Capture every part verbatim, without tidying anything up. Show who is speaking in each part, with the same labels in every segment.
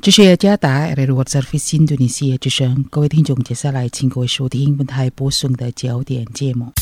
Speaker 1: 这是雅加达 Redwood Service 印度尼西亚之声，各位听众，接下来请各位收听本台播送的焦点节目。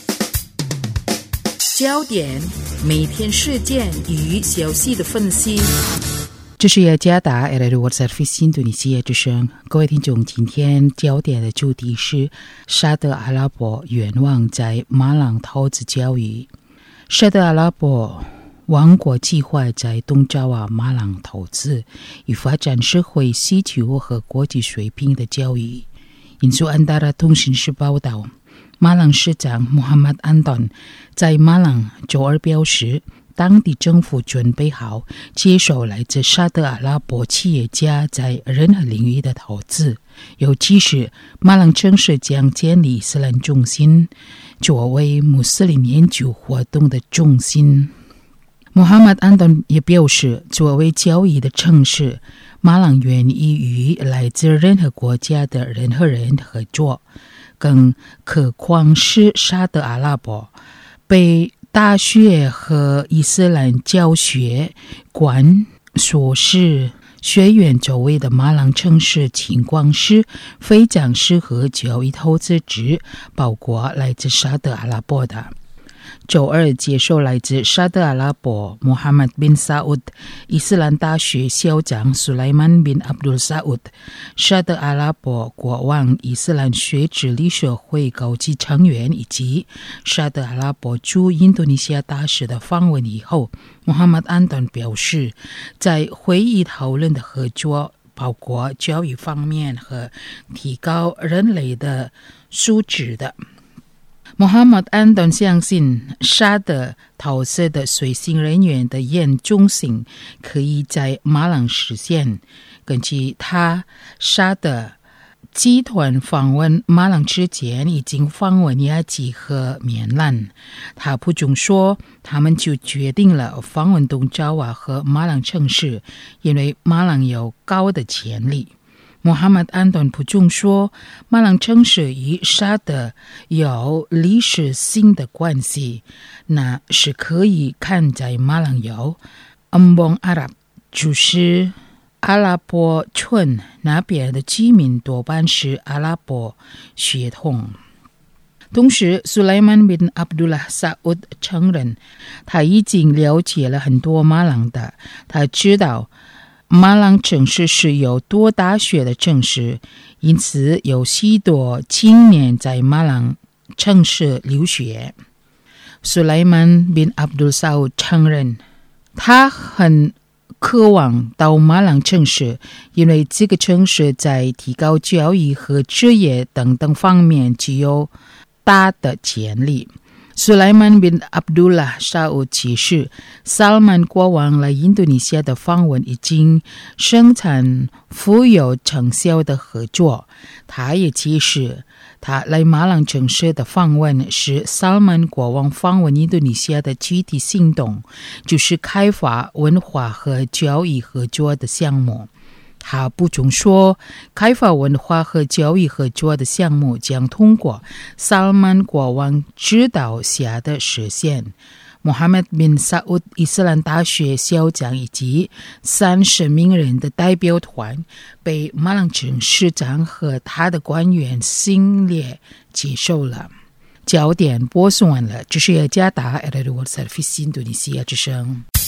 Speaker 2: 焦点，每天事件与消息的分析。
Speaker 1: 这是雅加达 Redwood Service 印度尼西亚之声，各位听众，今天焦点的主题是沙特阿拉伯愿望在马朗投资交易。沙特阿拉伯王国计划在东爪哇马朗投资，以发展社会需求和国际水平的交易。印度安达拉通讯社报道，马朗市长穆罕默德·安顿在马朗周二表示，当地政府准备好接受来自沙特阿拉伯企业家在任何领域的投资，尤其是马朗城市将建立伊斯兰中心，作为穆斯林研究活动的中心。穆罕默德·安顿也表示，作为交易的城市，马朗愿意与来自任何国家的任何人合作，更何况是沙特阿拉伯被大学和伊斯兰教学馆硕士学院周围的马朗城市情况是非常适合交易投资者，包括来自沙特阿拉伯的。周二接受来自沙特阿拉伯穆罕默德 bin Saud 伊斯兰大学校长苏莱曼 bin Abdul Saud、 沙特阿拉伯国王伊斯兰学者理事会高级成员以及沙特阿拉伯驻印度尼西亚大使的访问以后，穆罕默德·安顿表示，在会议讨论的合作包括教育方面和提高人类的素质的。穆罕默德·安顿相信，沙特投资的随行人员的严重性可以在马朗实现。根据他，沙特集团访问马朗之前已经访问雅基和棉兰。他补充说，他们就决定了访问东爪哇和马朗城市，因为马朗有高的潜力。穆罕默德·安顿补充说，马朗城市与沙特有历史性的关系，那是可以看在马朗有恩邦阿拉，就是阿拉伯村那边的居民多半是阿拉伯血统。同时，苏莱曼 bin Abdullah Saud 承认，他已经了解了很多马朗的，他知道马朗城市是有多大学的城市，因此有许多青年在马朗城市留学。苏莱曼 bin Abdul Saud 承认，他很渴望到马朗城市，因为这个城市在提高教育和职业等等方面具有大的潜力。苏莱曼 bin Abdullah Saud 解释，萨勒曼国王来印度尼西亚的访问已经生产富有成效的合作。他也解释，他来马朗城市的访问是萨勒曼国王访问印度尼西亚的具体行动，就是开发文化和教育合作的项目。他补充说，开发文化和教育合作的项目将通过萨勒曼国王指导下的实现。穆罕默德 bin Saud 伊斯兰大学校长以及三十名人的代表团被马朗城市长和他的官员新列接受了。焦点播送完了，这是雅加达 Redwood Service 印度尼西亚之声。